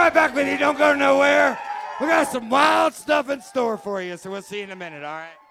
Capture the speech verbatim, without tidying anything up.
right back with you. Don't go nowhere. We got some wild stuff in store for you, so we'll see you in a minute, all right?